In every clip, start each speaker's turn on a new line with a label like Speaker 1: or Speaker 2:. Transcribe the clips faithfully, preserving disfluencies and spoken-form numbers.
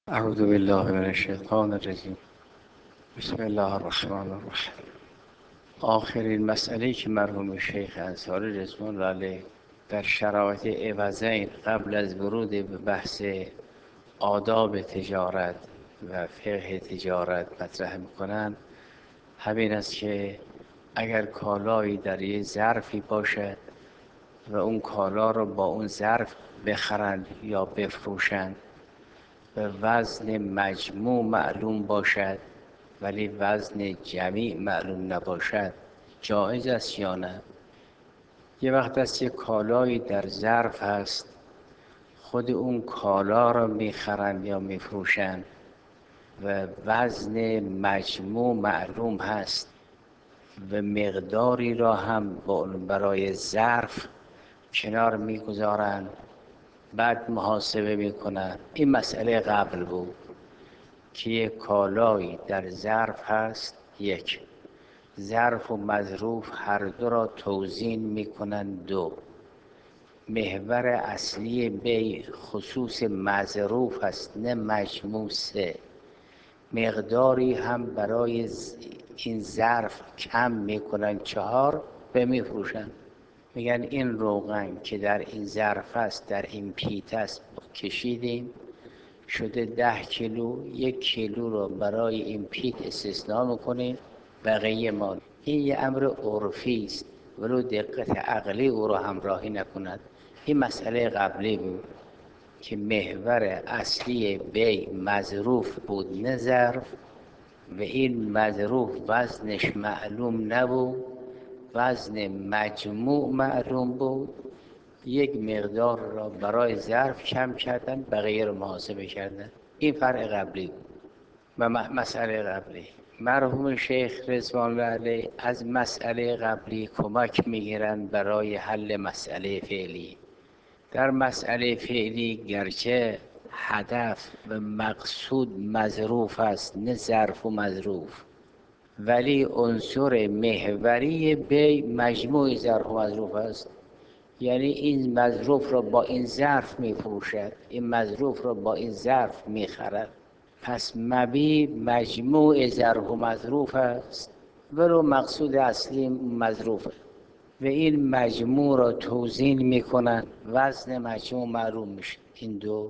Speaker 1: اعوذ بالله من الشیطان الرجیم. بسم الله الرحمن الرحیم. آخرین مسئله که مرحوم شیخ انصاری رضوان الله علیه در شرایط عوضین قبل از ورود به بحث آداب تجارت و فقه تجارت مطرح میکنن همین است که اگر کالایی در یک ظرفی باشد و اون کالا رو با اون ظرف بخرند یا بفروشند و وزن مجموع معلوم باشد ولی وزن جمیع معلوم نباشد، جایز است یا نه؟ یه وقت است که کالایی در ظرف هست، خود اون کالا را میخرند یا میفروشند و وزن مجموع معلوم هست و مقداری را هم برای ظرف کنار میگذارند، بعد محاسبه میکنند. این مسئله قبل بود که یک کالایی در ظرف هست، یک ظرف و مظروف هر دو را توزین میکنند، دو محور اصلی بی خصوص مظروف هست نه مجموع، سه مقداری هم برای این ظرف کم میکنن، چهار به میفروشن. میگن این روغن که در این ظرف است، در این پیت است، کشیدیم شده ده کیلو، یک کیلو رو برای این پیت استثناء میکنیم، بقیه مال. این یه امر عرفی است ولو دقت عقلی او را همراهی نکند. این مسئله قبلی بود که محور اصلی بی مظروف بود نه ظرف، و این مظروف وزنش معلوم نبود، وزن مجموع معلوم بود. یک مقدار را برای ظرف کم کردن، بقیه رو محاسبه کردن. این فرق قبلی بود و مسئله قبلی. مرحوم شیخ رضوان الله علیه از مسئله قبلی کمک میگیرند برای حل مسئله فعلی. در مسئله فعلی گرچه هدف و مقصود مظروف است نه ظرف و مظروف، ولی عنصر محوری بی مجموع ظرف و مظروف است. یعنی این مظروف را با این ظرف می فروشد، این مظروف را با این ظرف می خرد. پس مبی مجموع ظرف و مظروف است ولو مقصود اصلی مظروف است و این مجموع را توزین می کنند، وزن مجموع معلوم میشه. این دو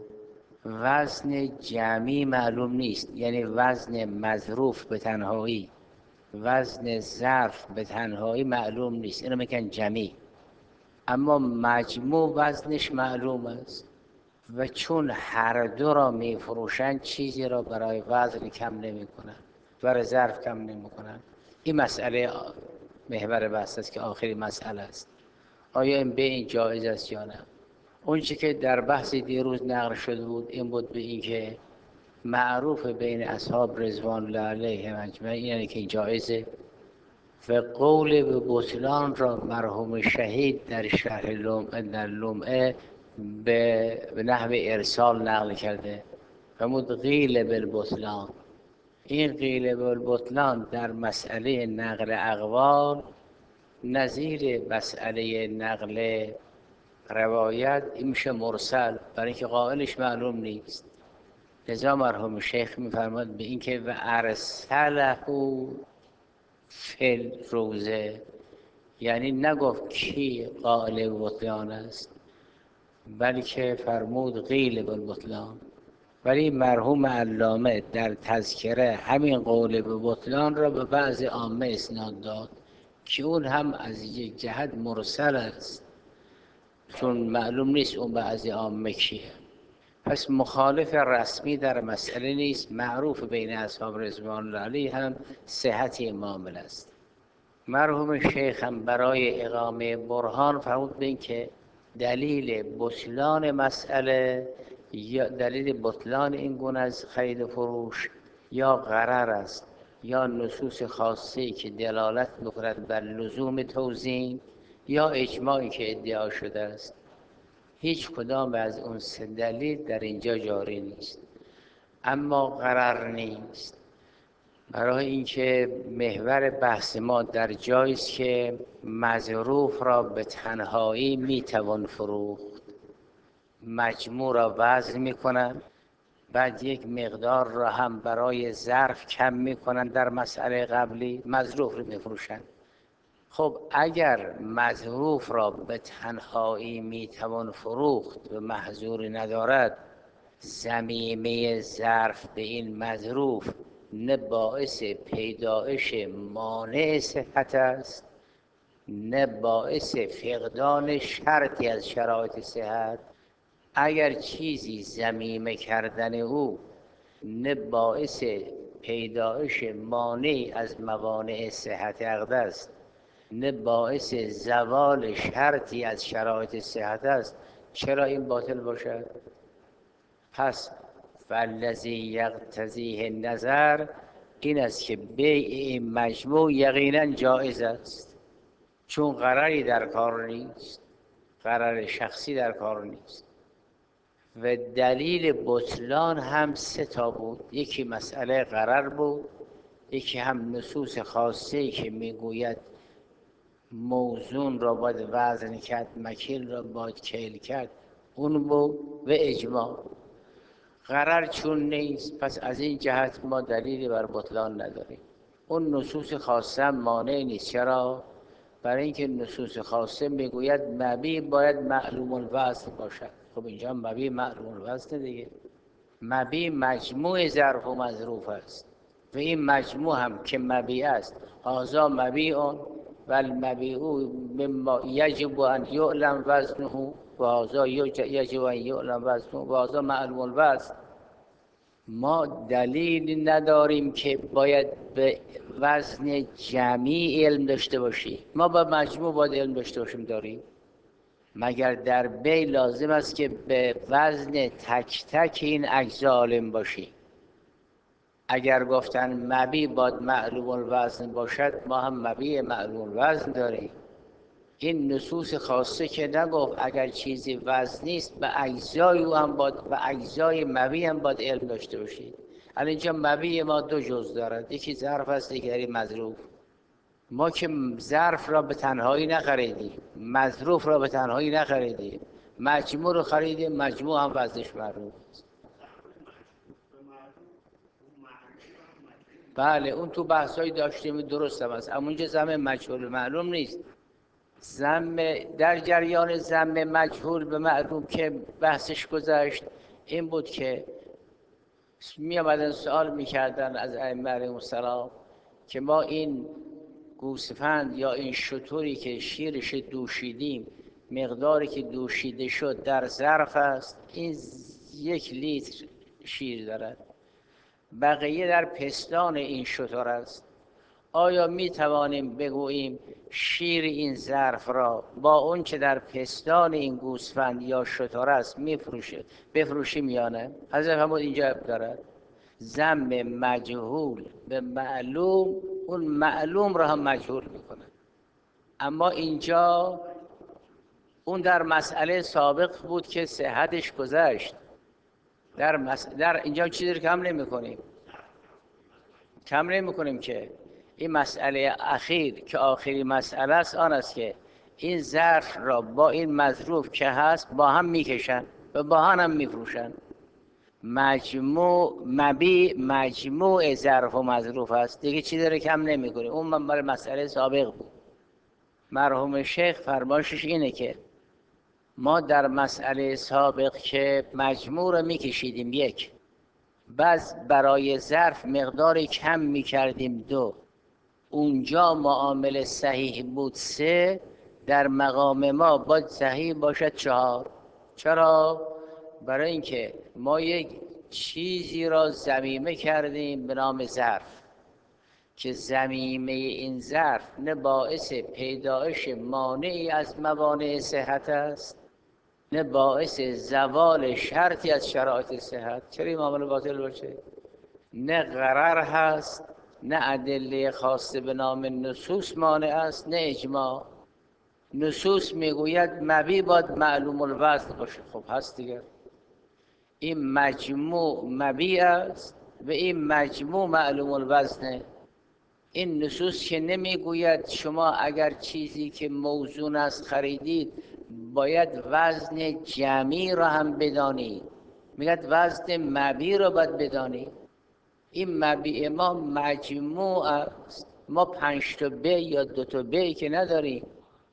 Speaker 1: وزن جمعی معلوم نیست، یعنی وزن مظروف به تنهایی، وزن ظرف به تنهایی معلوم نیست، اینو میگن جمعی. اما مجموع وزنش معلوم است و چون هر دو را می فروشند چیزی را برای وزن کم نمی کنند، برای ظرف کم نمی کنند. این مسئله محور بحث است که آخری مسئله است. آیا این به این جایز است یا نه؟ اون چی که در بحث دیروز نقل شده بود این بود به این که معروف بین اصحاب رضوان الله علیهم اجمعین یعنی که جایزه، و قول به بطلان را مرحوم شهید در شرح لمعه در لمعه به نحو ارسال نقل کرده. فرمود قیل بالبطلان. این قیل بالبطلان در مسئله نقل اقوال نظیر مسئله نقل روایت این میشه مرسل، برای اینکه قائلش معلوم نیست. لذا مرحوم شیخ میفرماد به اینکه و ارسله فل روزه، یعنی نگفت کی قائل بطلان است بلکه فرمود قیل بالبطلان. ولی مرحوم علامه در تذکره همین قول به بطلان را به بعض عامه اسناد داد که اون هم از یک جهت مرسل است، چون معلوم نیست اون بعض عامه کیه. پس مخالف رسمی در مسئله نیست، معروف بین اصحاب رضوان الله علیه هم صحت معامله است. مرحوم شیخ هم برای اقامه برهان فرمود به این که دلیل بطلان مسئله یا دلیل بطلان این گونه از خرید و فروش یا غرر است یا نصوص خاصی که دلالت می‌کند بر لزوم توزین یا اجماعی که ادعا شده است. هیچ کدام از اون سه دلیل در اینجا جاری نیست. اما غرر نیست، برای اینکه محور بحث ما در جایی است که مظروف را به تنهایی میتوان فروخت، مجموع را وزن میکنن بعد یک مقدار را هم برای ظرف کم میکنن در مسئله قبلی، مظروف رو میفروشن. خب اگر مظروف را به تنهایی میتوان فروخت و محظوری ندارد، ضمیمه ظرف به این مظروف نه باعث پیدایش مانع صحت است، نه باعث فقدان شرطی از شرایط صحت. اگر چیزی ضمیمه کردن او نه باعث پیدایش مانعی از موانع صحت عقد است، نه باعث زوال شرطی از شرایط صحت است، چرا این باطل باشد؟ پس فالذی یقتضیه نظر این است که بیع این مجموع یقینا جایز است، چون قراری در کار نیست، قرار شخصی در کار نیست. و دلیل بطلان هم سه تا بود، یکی مسئله قرار بود، یکی هم نصوص خاصه‌ای که میگوید موزون را باید وزن کرد، مکیل را باید کیل کرد، اون بود، و اجماع. قرار چون نیست، پس از این جهت ما دلیلی بر بطلان نداریم. اون نصوص خاصه هم مانع نیست. چرا؟ برای اینکه نصوص خاصه میگوید مبیع باید معلوم الوزن باشد. خب اینجا مبیع معلوم الوزن دیگه. مبیع مجموع ظرف و مظروف است و این مجموع هم که مبیع است، هذا مبیع و المبیع مما یجب ان یعلم وزنه و هذا یجب ان یعلم وزنه و هذا معلوم الوزن. ما دلیلی نداریم که باید به وزن جمعی علم داشته باشی، ما با مجموع باید علم داشته باشیم. داریم؟ مگر در بی لازم است که به وزن تک تک این اجزا عالم باشی؟ اگر گفتن مبیع باید معلوم الوزن باشد، ما هم مبیع معلوم الوزن داریم. این نصوص خاصه که نگفت اگر چیزی وزن نیست به اجزای او هم باید، به اجزای مبیع هم باید علم داشته باشید. الان اینجا مبیع ما دو جز دارد، یکی ظرف است، دیگری مظروف. ما که ظرف را به تنهایی نخریدیم، مظروف را به تنهایی نخریدیم، مجموع رو خریدیم، مجموع هم وزنش معلوم است. بله اون تو بحثایی داشتیم، درست هم است، اما اینجا ضم مجهول معلوم نیست. ضم در جریان ضم مجهول به معلوم که بحثش گذشت این بود که می آمدن سوال میکردن از ائمه علیهم السلام که ما این گوسفند یا این شتری که شیرش دوشیدیم، مقداری که دوشیده شد در ظرف است، این یک لیتر شیر دارد، بقیه در پستان این شتر است، آیا می توانیم بگوییم شیر این ظرف را با اون که در پستان این گوسفند یا شتر است میفروشه بفروشیم یا نه؟ حضرت فرمود اینجا دارد ضم مجهول به معلوم، اون معلوم را هم مجهول میکنه. اما اینجا اون در مسئله سابق بود که صحتش گذشت، در, مس... در اینجا چیزی رو کم نمی کنیم کم نمی کنیم که این مسئله اخیر که آخری مسئله است آن است که این ظرف را با این مظروف که هست با هم میکشن و با هم میفروشن. مجموع مبیع مجموع ظرف و مظروف است دیگه، چیزی رو کم نمی کنیم. اون من برای مسئله سابق بود. مرحوم شیخ فرمایشش اینه که ما در مسئله سابق که مجموع رو میکشیدیم یک، بعد برای ظرف مقداری کم میکردیم دو، اونجا معامله صحیح بود سه، در مقام ما باید صحیح باشد چهار. چرا؟ برای اینکه ما یک چیزی را ضمیمه کردیم به نام ظرف که ضمیمه این ظرف نه باعث پیدایش مانعی از موانع صحت است، نه باعث زوال شرطی از شرایط صحت. چرا این معامله باطل باشه؟ نه غرر هست، نه ادله خاصه به نام نصوص مانع است، نه اجماع. نصوص میگوید مبیع باید معلوم الوزن باشه، خب هست دیگه. این مجموع مبیع است و این مجموع معلوم الوزنه. این نصوص که نمیگوید شما اگر چیزی که موزون است خریدید باید وزن جمعی را هم بدانید، میگه وزن مبی رو باید بدانی. این مبی ما مجموع است، ما پنج تا ب یا دو تا ب که نداریم.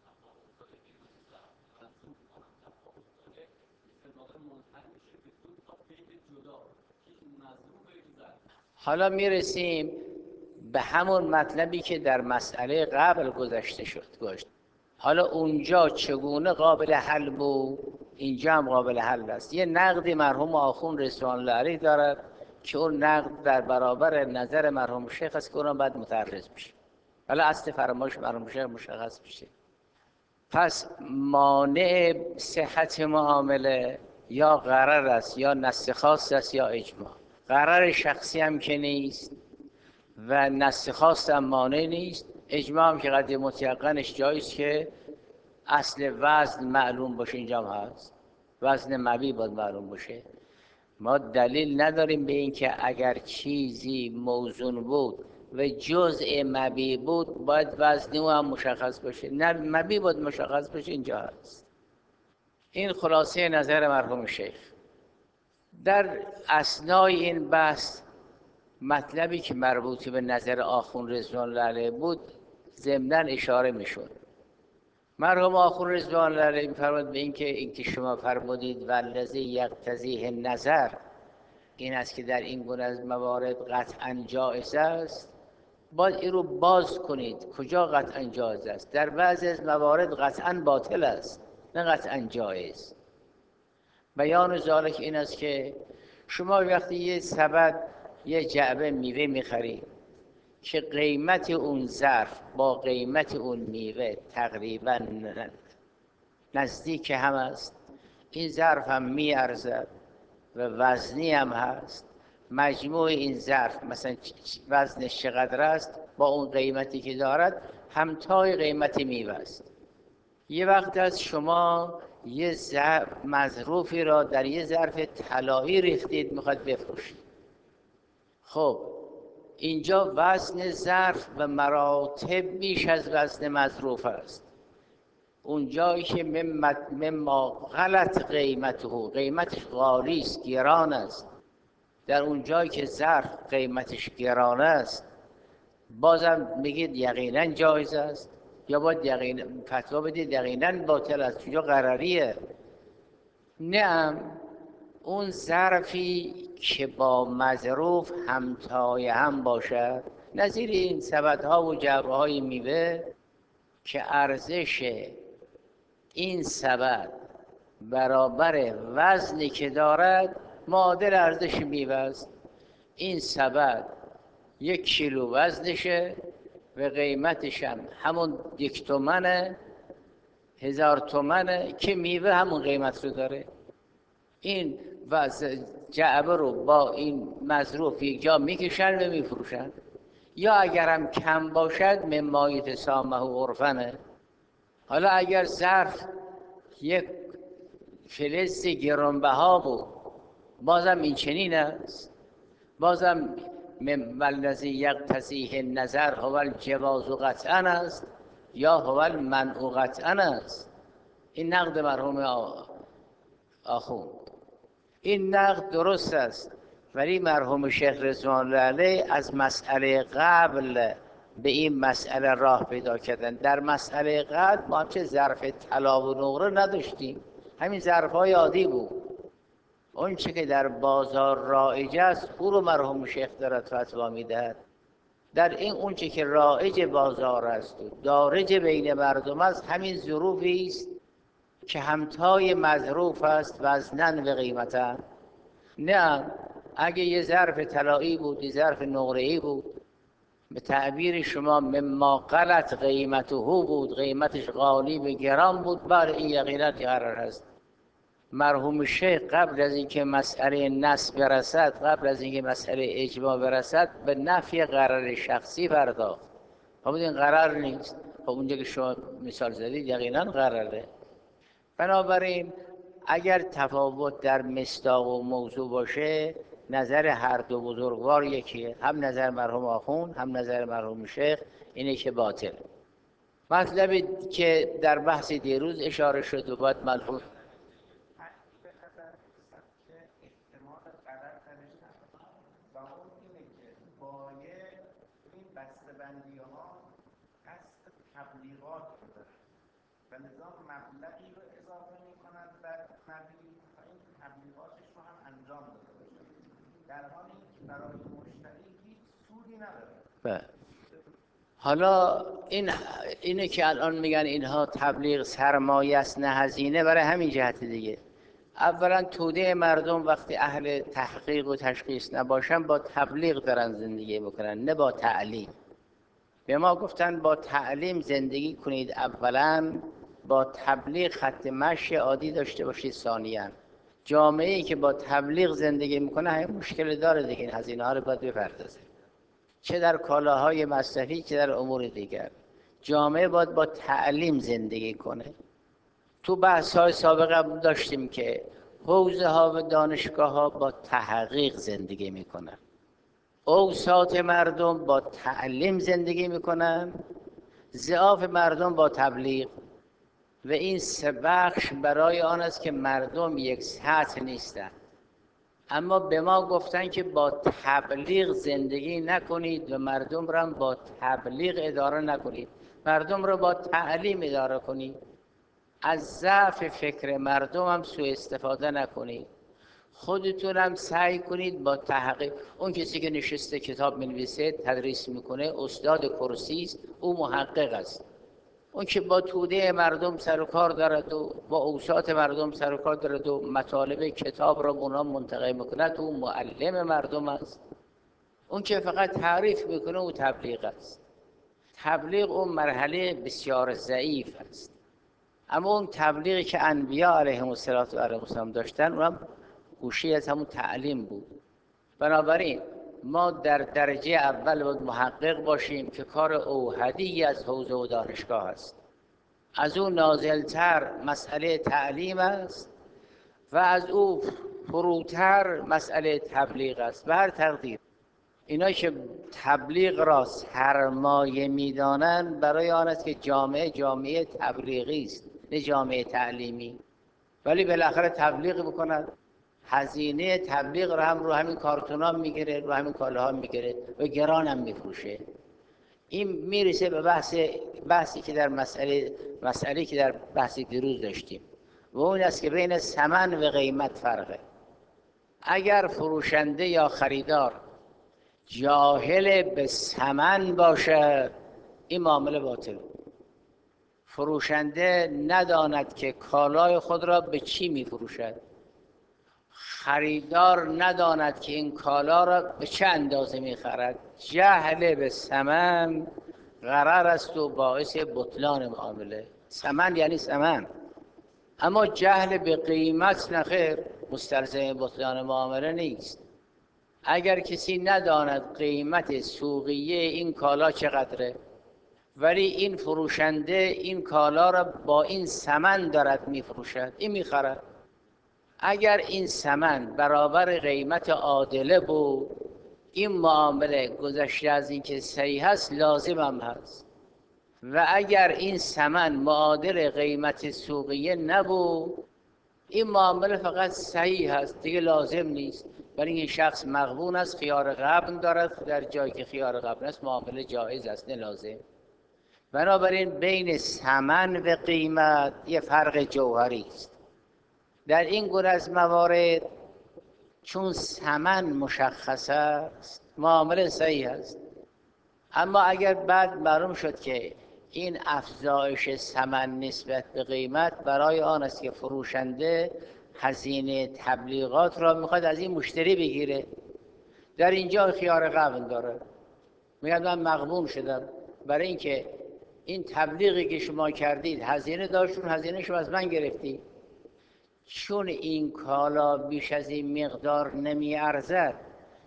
Speaker 1: حالا میرسیم به همون مطلبی که در مسئله قبل گذشته شد گذشت. حالا اونجا چگونه قابل حل بود، اینجا هم قابل حل است. یه نقدی مرحوم آخوند رضوان الله علیه دارد که اون نقد در برابر نظر مرحوم شیخ است که اونم باید متعرض بشه. حالا اصل فرمایش مرحوم شیخ مشخص بشه. پس مانع صحت معامله یا غرر است یا نص خاص است یا اجماع. غرر شخصی هم که نیست و نص خاص هم مانع نیست. اجماع هم که قضیه متیقنش جاییست که اصل وزن معلوم باشه. اینجا هم هست وزن مبی باید معلوم باشه. ما دلیل نداریم به این که اگر چیزی موزون بود و جزء مبی بود باید وزن او هم مشخص باشه. نه، مبی باید مشخص باشه. اینجا هست. این خلاصه نظر مرحوم شیخ. در اثنای این بحث مطلبی که مربوط به نظر آخوند رضوان الله علیه بود ضمناً اشاره میشد. مرحوم آخوند رضوان الله علیه می‌فرماد به اینکه اینکه شما فرمودید والذی یقتضیه نظر، این است که در این گونه از موارد قطعاً جایز است. باید این رو باز کنید کجا قطعاً جایز است. در بعضی از موارد قطعاً باطل است، نه قطعاً جایز. بیان ذالک این است که شما وقتی یه سبد یه جعبه میوه میخرید که قیمت اون ظرف با قیمت اون میوه تقریبا نزدیک هم است، این ظرف هم میارزد و وزنی هم هست، مجموع این ظرف مثلا وزنش چقدر است با اون قیمتی که دارد همتای قیمت میوه است. یه وقت از شما یه مظروفی را در یه ظرف طلایی ریختید میخواد بفروشید. خب اینجا وزن ظرف و مراتب بیش از وزن مظروف است. اونجایی که مما غلط قیمته، قیمتش غالی است، گران است، در اونجایی که ظرف قیمتش گران است بازم میگید یقینا جایز است، یا باید یقینا فتوا بدید یقینا باطل است چون قرریه. نه، اون ظرفی که با مظروف همتای هم باشد، نظیر این سبدها و جعبه های میوه که ارزش این سبد برابر وزنی که دارد معادل ارزش میوه است. این سبد یک کیلو وزنشه و قیمتش هم همون یک تومنه، هزار تومنه که میوه همون قیمت رو داره. این وزن جعبه رو با این مظروف یک جا میکشن و میفروشن. یا اگر هم کم باشد مما یتسامح عرفنه. حالا اگر ظرف یک فلز گرانبها بود بازم این چنین است، بازم والذی یقتضیه نظر هو الجواز قطعا است یا هو المنع قطعا است. این نقد مرحوم آخوند. این نقد درست است، ولی مرحوم شیخ رضوان الله علیه از مسئله قبل به این مسئله راه پیدا کردن. در مسئله قبل ما چه ظرف طلا و نقره نداشتیم، همین ظرف‌های عادی بود. اون چه که در بازار رایج است او رو مرحوم شیخ دارد فتوا میدهد. در این اون چه که رایج بازار است و دارج بین مردم است همین ظروفی است که همتای مظروف است وزنن و قیمتن. نه، اگه یه ظرف طلایی بود، یه ظرف نقره‌ای بود، به تعبیر شما مما غلط قیمته بود، قیمتش غالی و گران بود، بر این یقینا قرار هست. مرحوم شیخ قبل از اینکه مسئله نص برسد، قبل از اینکه مسئله اجماع برسد، به نفی قرار شخصی پرداخت. خب این قرار نیست. خب اونجا که شما مثال زدید یقینا قراره. بنابراین اگر تفاوت در مصداق و موضوع باشه نظر هر دو بزرگوار یکیه، هم نظر مرحوم آخوند هم نظر مرحوم شیخ اینه که باطل. مطلبی که در بحث دیروز اشاره شد و باید ملحوظ
Speaker 2: بسته‌بندی ها قصد تبلیغات رو دارن و لذا مبلغی رو اضافه میکنن در تبلیغ و این تبلیغاتش رو هم انجام داده باشن، در حالی که برای مشتری هیچ سودی نداره.
Speaker 1: بله. حالا این اینه که الان میگن اینها تبلیغ سرمایه است نه هزینه، برای همین جهت دیگه. اولا توده مردم وقتی اهل تحقیق و تشخیص نباشن با تبلیغ دارن زندگی بکنن، نه با تعلیم. به ما گفتن با تعلیم زندگی کنید اولا، با تبلیغ خط مشی عادی داشته باشید ثانیاً. جامعه‌ای که با تبلیغ زندگی میکنه همین مشکل داره دیگه، این هزینه ها رو باید بپردازه، چه در کالاهای مصرفی چه در امور دیگر. جامعه باید با تعلیم زندگی کنه. تو بحث های سابقه هم داشتیم که حوزه ها و دانشگاه ها با تحقیق زندگی میکنن، اوساط مردم با تعلیم زندگی میکنن، ضعاف مردم با تبلیغ. و این سه بخش برای آن است که مردم یک سطح نیستند. اما به ما گفتن که با تبلیغ زندگی نکنید و مردم را با تبلیغ اداره نکنید، مردم را با تعلیم اداره کنید. از ضعف فکر مردم هم سوء استفاده نکنید. خودتون هم سعی کنید با تحقیق. اون کسی که نشسته کتاب می‌نویسه تدریس میکنه استاد کرسی است، او محقق است. اون که با توده مردم سر و کار دارد و با اوساط مردم سر و کار دارد و مطالب کتاب را به اونها منتقل میکند، او معلم مردم است. اون که فقط تعریف میکنه او تبلیغ است. تبلیغ اون مرحله بسیار ضعیف است. اما اون تبلیغی که انبیا علیهم السلام داشتن اونم گوشی از همون تعلیم بود. بنابراین ما در درجه اول باید محقق باشیم که کار اوحدی از حوزه و دانشگاه است. از او نازلتر مسئله تعلیم است و از او فروتر مسئله تبلیغ است. به هر تقدیر اینا که تبلیغ را سرمایه میدانند برای آن است که جامعه جامعه تبلیغی است نه جامعه تعلیمی. ولی بالاخره تبلیغ بکنند، هزینه تبلیغ را هم رو همین کارتونا میگیره، رو همین کالاها میگیره و گران هم میفروشه. این میرسه به بحث بحثی که در مسئله مسئله که در بحث دیروز داشتیم و اون است که بین ثمن و قیمت فرقه. اگر فروشنده یا خریدار جاهل به ثمن باشد این معامله باطل. فروشنده نداند که کالای خود را به چی میفروشد، خریدار نداند که این کالا را به چه اندازه میخرد. جهل به ثمن غرر است و باعث بطلان معامله. ثمن یعنی ثمن، اما جهل به قیمت نخیر، مستلزم بطلان معامله نیست. اگر کسی نداند قیمت سوقیه این کالا چقدره ولی این فروشنده این کالا را با این ثمن دارد میفروشد، این میخرد. اگر این ثمن برابر قیمت عادله بود این معامله گذشته از این که صحیح هست لازم هم هست. و اگر این ثمن معادل قیمت سوقیه نبود این معامله فقط صحیح هست دیگه لازم نیست. برای این شخص مغبون است، خیار غبن دارد، در جایی که خیار غبن است معامله جایز است نه لازم. بنابراین بین ثمن و قیمت یه فرق جوهری است. در این گونه از موارد چون ثمن مشخص است معامله صحیح است. اما اگر بعد معلوم شد که این افزایش ثمن نسبت به قیمت برای آن است که فروشنده هزینه تبلیغات را میخواد از این مشتری بگیره، در اینجا خیار غبن داره، میگه من مغبون شدم برای اینکه این تبلیغی که شما کردید هزینه داشتون، هزینه شما از من گرفتی، چون این کالا بیش از این مقدار نمی ارزد،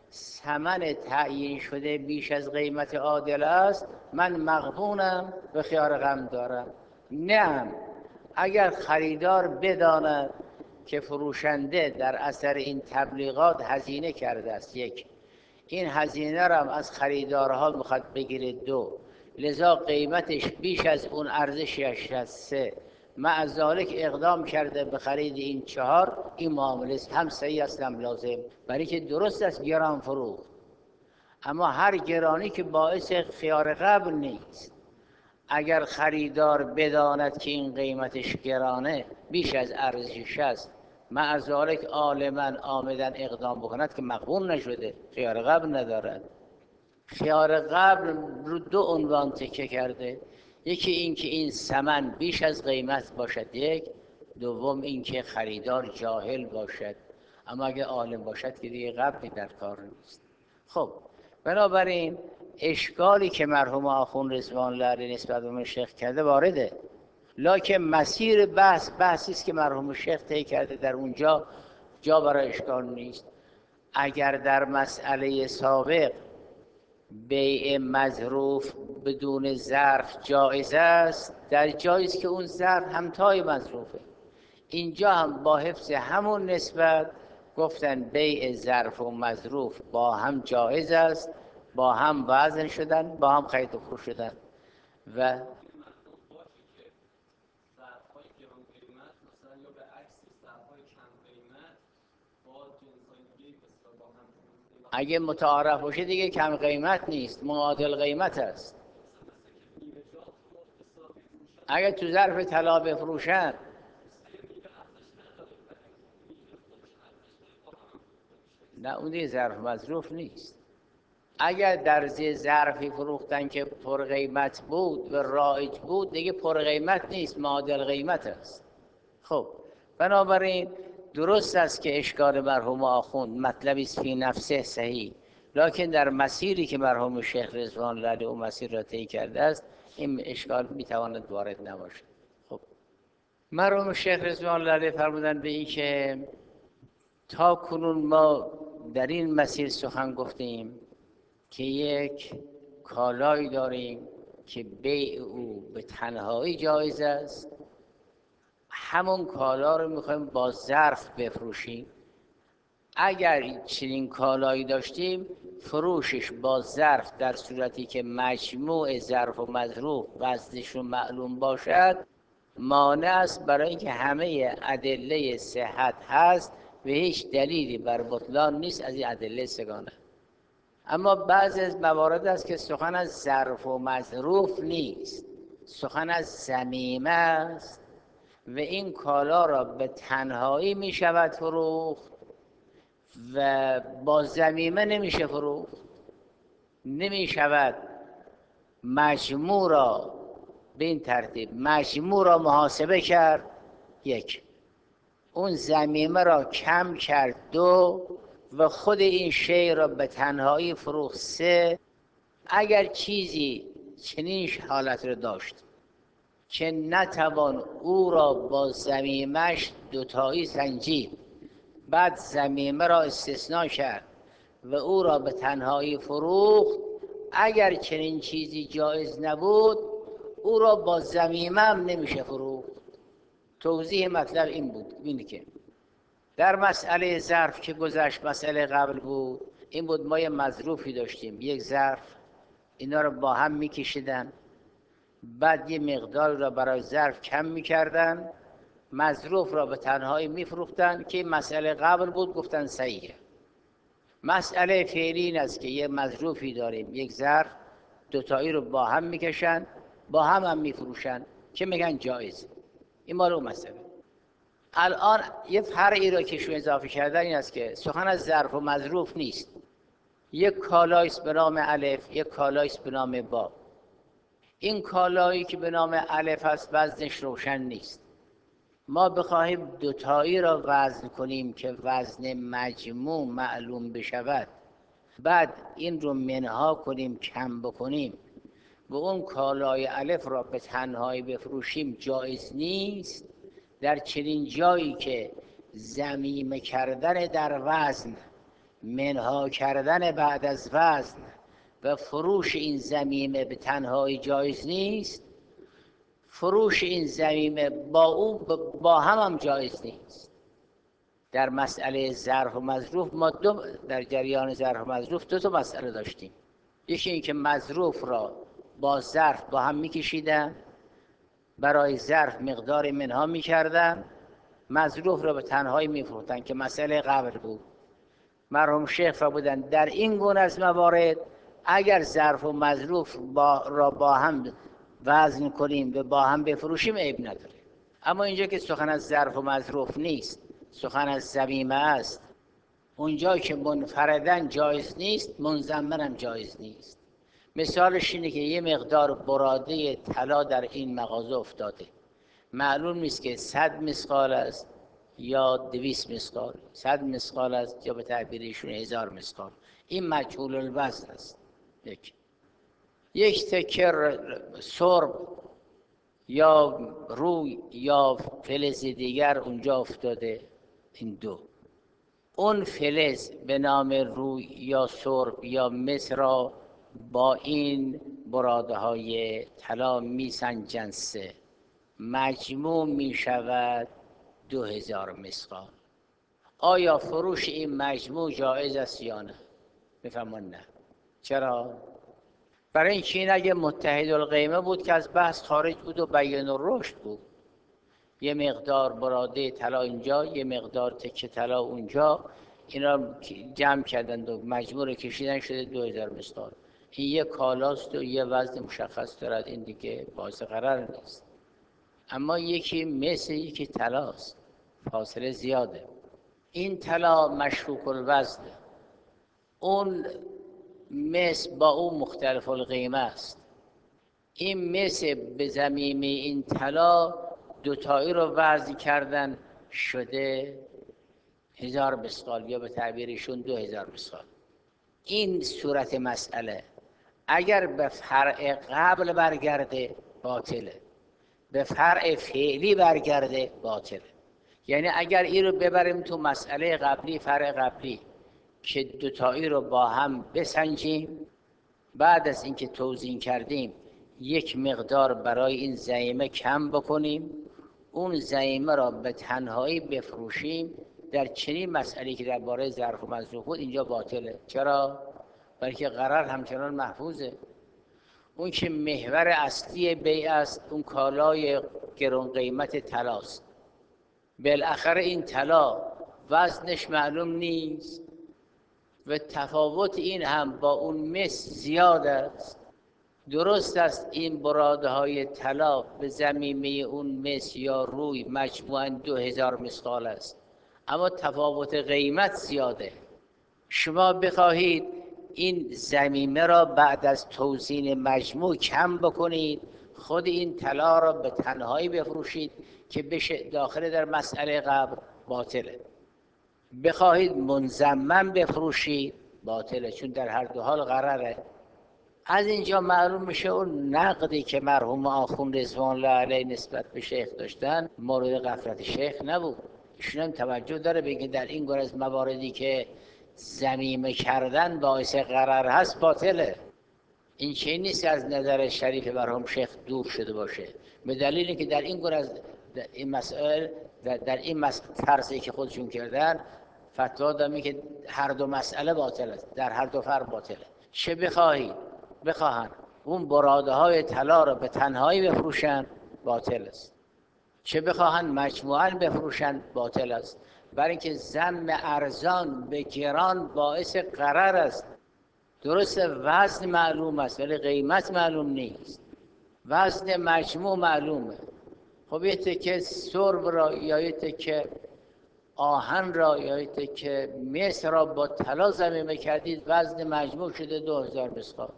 Speaker 1: ثمن تعیین شده بیش از قیمت عادل است، من مغبونم و خیار غم دارم. نه، اگر خریدار بداند که فروشنده در اثر این تبلیغات هزینه کرده است، یک، این هزینه را از خریدارها میخواد بگیره، دو، لذا قیمتش بیش از اون ارزشش است، سه، مع ذالک اقدام کرده به خرید این چهار، این معامله هم صحیح است هم لازم. برای که درست است گران فروخت، اما هر گرانی که باعث خیار قبل نیست. اگر خریدار بداند که این قیمتش گرانه، بیش از ارزشش است، مع ذلک عالما آمدن اقدام بکند که مقبول نشده، خیار قبل ندارد. خیار قبل رو دو عنوان تکیه کرده، یکی این که این ثمن بیش از قیمت باشد، یک دوم این که خریدار جاهل باشد. اما اگه عالم باشد که دیگه قبلی در کار نیست. خب بنابراین اشکالی که مرحوم آخوند رضوان الله علیه نسبت به شیخ کرده وارده، لکن مسیر بحث بحثی است که مرحوم شیخ طی کرده، در اونجا جا برای اشکال نیست. اگر در مسئله سابق بیع مظروف بدون ظرف جایز است، در جایز که اون ظرف همتای مظروفه. اینجا هم با حفظ همون نسبت گفتن بیع ظرف و مظروف با هم جایز است، با هم وزن شدن، با هم خرید و فروش شدن. و اگه متعارف باشه دیگه کم قیمت نیست، معادل قیمت است. اگه تو ظرف طلا بفروشن نه، اون دیگه ظرف مظروف نیست. اگر در زی ظرفی فروختن که پر قیمت بود و رایج بود، دیگه پر قیمت نیست، معادل قیمت است. خب بنابراین درست است که اشکال مرحوم آخوند مطلبی است فی نفسه صحیح، لکن در مسیری که مرحوم شیخ رضوان الله علیه اون مسیر را طی کرده است، این اشکال میتواند وارد نباشد. خب مرحوم شیخ رضوان الله علیه فرمودند به این که تا کنون ما در این مسیر سخن گفتیم که یک کالایی داریم که بیع او به تنهایی جایز است، همون کالا رو میخوایم با ظرف بفروشیم. اگر چنین کالایی داشتیم، فروشش با ظرف در صورتی که مجموع ظرف و مظروف وزنشون معلوم باشد مانع است، برای اینکه همه ادله صحت هست و هیچ دلیلی بر بطلان نیست از این ادله سگانه. اما بعضی از موارد است که سخن از ظرف و مظروف نیست، سخن از ضمیمه است و این کالا را به تنهایی می شود فروخت و با ضمیمه نمیشه فروخت. نمی شود مجموع را به این ترتیب مجموع را محاسبه کرد، یک، اون ضمیمه را کم کرد، دو، و خود این شی را به تنهایی فروخت، سه. اگر چیزی چنین حالت را داشت که نتوان او را با ضمیمش دوتایی سنجید، بعد ضمیمه را استثناء کرد و او را به تنهایی فروخت، اگر چنین چیزی جایز نبود او را با ضمیمه هم نمیشه فروخت. توضیح مطلب این بود، اینه که در مسئله ظرف که گذشت، مسئله قبل بود، این بود ما یه مظروفی داشتیم، یک ظرف، اینا رو با هم میکشیدن، بعد یه مقدار را برای ظرف کم میکردن، مظروف را به تنهایی میفروختن، که مسئله قبل بود گفتن صحیحه. مسئله فعلی این است که یه مظروفی داریم، یک ظرف، دوتایی رو با هم میکشن، با هم هم میفروشن، که میگن جایز. این مال اون مسئله. الان یه فرعی را که شو اضافه کردن این است که سخن از ظرف و مظروف نیست، یک کالایست به نام الف، یک کالایست به نام با. این کالایی که به نام الف است وزنش روشن نیست، ما بخواهیم دوتایی را وزن کنیم که وزن مجموع معلوم بشود، بعد این رو منها کنیم، کم بکنیم و اون کالای الف را به تنهایی بفروشیم، جایز نیست. در چنین جایی که ضمیمه کردن در وزن، منها کردن بعد از وزن و فروش این ضمیمه به تنهایی جایز نیست، فروش این ضمیمه با او با هم هم جایز نیست. در مسئله ظرف و مظروف ما دو در جریان ظرف و مظروف دو تا مسئله داشتیم. یکی این که مظروف را با ظرف با هم میکشیدن، برای ظرف مقدار منها میکردن، مظروف را به تنهایی میفروختن، که مسئله قبل بود. مرحوم شیخ فرمودند در این گونه از موارد اگر ظرف و مظروف با را با هم وزن کنیم و با هم بفروشیم عیب نداره. اما اینجا که سخن از ظرف و مظروف نیست، سخن از ضمیمه است، اونجا که منفردن جایز نیست، منضمن هم جایز نیست. مثالش اینه که یه مقدار براده طلا در این مغازه افتاده، معلوم نیست که صد مسقال است یا دویست مسقال، صد مسقال است یا به تعبیر ایشون هزار مسقال. این مجهول الوزن است. یک یک تکه سرب یا روی یا فلز دیگر اونجا افتاده، این دو. اون فلز به نام روی یا سرب یا مس را با این براده های طلا میسنجند سه، مجموع می شود دو هزار مسقال. آیا فروش این مجموع جایز است یا نه؟ میفهمون نه. چرا؟ برای اینکه این اگه متحد القیمه بود که از بحث خارج بود و بیان الرشد بود. یه مقدار براده طلا اینجا، یه مقدار تکه طلا اونجا، اینا جمع کردند و مجموع کشیدن شده دو هزار مسقال. این یه کالاست و یه وزن مشخص دارد، این دیگه باعث قرار نیست. اما یکی مثل یکی طلاست، فاصله زیاده. این طلا مشکوک الوزنه، اون مس با اون مختلف القیمه است. این مس به ضمیمه این طلا دوتایی رو وزن کردن شده هزار مسقال یا به تعبیرشون دو هزار مسقال. این صورت مسئله اگر به فرع قبل برگرده باطله، به فرع فعلی برگرده باطله. یعنی اگر این رو ببریم تو مسئله قبلی، فرع قبلی که دوتایی رو با هم بسنجیم، بعد از اینکه توزیع کردیم یک مقدار برای این ضمیمه کم بکنیم، اون ضمیمه را به تنهایی بفروشیم، در چنین مسئله که درباره ظرف و مظروف بود اینجا باطله. چرا؟ برای که قرار همچنان محفوظه. اون که محور اصلی بیع است، اون کالای گران قیمت طلاست. بالاخره این طلا وزنش معلوم نیست و تفاوت این هم با اون مس زیاد است. درست است این براده های طلا به ضمیمه اون مس یا روی مجموعاً دو هزار مسقال است، اما تفاوت قیمت زیاده. شما بخواهید این ضمیمه را بعد از توزیع مجموع کم بکنید، خود این طلا را به تنهایی بفروشید که بشه داخل در مسئله قبل، باطله. بخواهید منضمن بفروشید باطله، چون در هر دو حال قراره. از اینجا معلوم میشه اون نقدی که مرحوم آخوند رضوان الله علیه نسبت به شیخ داشتن مورد غفلت شیخ نبود. ایشون هم توجه داره بگه در این گونه از مواردی که ضمیمه کردن باعث قرار هست باطله. این چیزی نیست از نظر شریف مرحوم شیخ دور شده باشه، به دلیلی که در این گونه از این مسائل در این مسئله طرزی که خودشون کردن فتوا دادن که هر دو مسئله باطل است، در هر دو فرق باطله. چه بخواهید بخواهند اون براده های طلا را به تنهایی بفروشن باطل است، چه بخواهند مجموعاً بفروشن باطل است. برای اینکه ضم ارزان به گران باعث قرار است. درست وزن معلوم است ولی قیمت معلوم نیست. وزن مجموع معلومه. خب یه تکه سرب را یا یه تکه آهن را یا یه تکه مس را با طلا ضمیمه کردید، وزن مجموع شده دو هزار مسقال.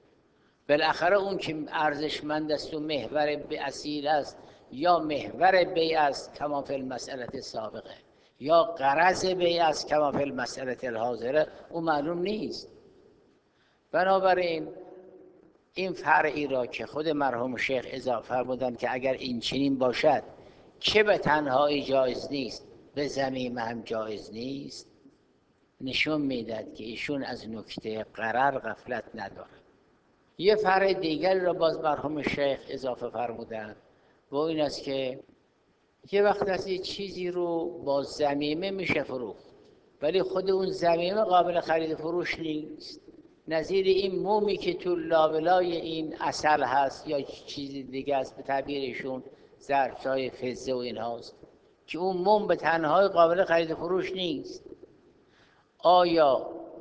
Speaker 1: بالاخره اون که ارزشمند است و محور به اصیل است یا محور بیع است کما فی المسئله سابقه، یا غرض بیع است کما فی المسئله الحاضره، اون معلوم نیست. بنابراین این فرعی را که خود مرحوم شیخ اضافه فرمودند که اگر این چنین باشد که به تنهایی جایز نیست، به ضمیمه هم جایز نیست، نشون میدهد که ایشون از نکته قرار غفلت ندارد. یه فرع دیگری را باز مرحوم شیخ اضافه فرمودند و این است که یه وقت از یه چیزی رو با ضمیمه میشه فروخت ولی خود اون ضمیمه قابل خرید فروش نیست. نظیر این مومی که تو لابلای این عسل هست یا چیزی دیگه است، به تعبیرشون ظرف‌های فضه و این هاست که اون موم به تنهایی قابل خرید فروش نیست. آیا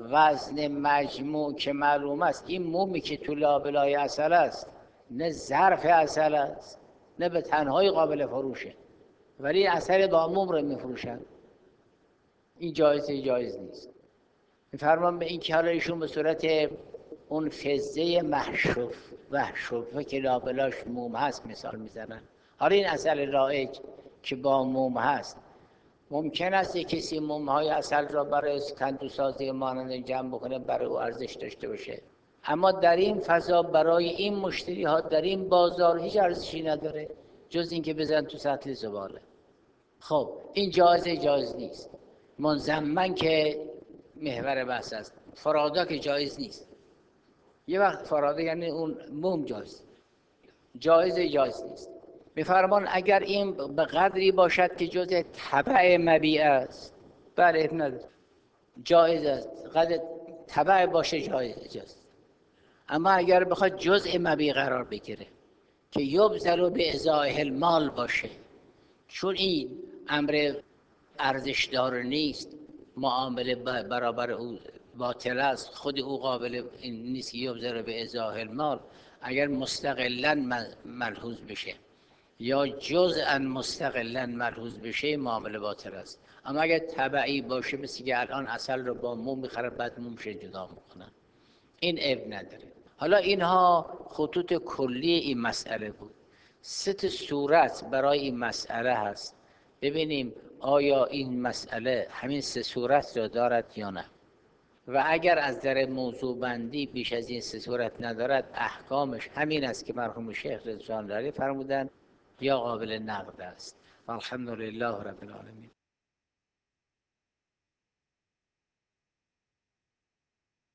Speaker 1: وزن مجموع که معلوم است، این مومی که تو لابلای عسل است نه ظرف عسل است نه به تنهایی قابل فروشه، ولی عسل با موم رو میفروشن. این جایز جایز نیست. میفرمان به این که حالا ایشون به صورت اون فزه محشوف محشوفه که لابلاش موم هست مثال میزنن. حالا این عسل رایج که با موم هست، ممکن است یک کسی مومهای عسل را برای کندوسازی مانند جمع بکنه، برای او ارزش داشته باشه، اما در این فضا برای این مشتری ها در این بازار هیچ ارزشی نداره جز اینکه بزن تو سطل زباله. خب این جایز جایز نیست. منضمن که محور بحث است. فرادا که جایز نیست. یه وقت فرادا یعنی اون موم جایز جایز جایز نیست. میفرمان اگر این به قدری باشد که جزء تبع مبیع است، بله نداره، جایز است. قدر تبع باشه جایز است. اما اگر بخواد جزء مبیع قرار بگیره که یبذل به ازای المال باشه، چون این امر ارزشدار نیست، معامله برابر او باطل است، خود او قابل این نیست که یبذل به ازای المال، اگر مستقلاً ملحوظ بشه یا جزءاً مستقلاً ملحوظ بشه معامله باطل است. اما اگر تبعی باشه، مثل که الان عسل رو با موم میخره بعد مومش جدا میکنن، این عیب نداره. حالا اینها خطوط کلی این مسئله بود. سه تا صورت برای این مسئله هست. ببینیم آیا این مسئله همین سه صورت را دارد یا نه، و اگر از در موضوع بندی بیش از این سه صورت ندارد، احکامش همین است که مرحوم شیخ رضوان الله علیه فرمودند یا قابل نقد است. الحمدلله رب العالمین.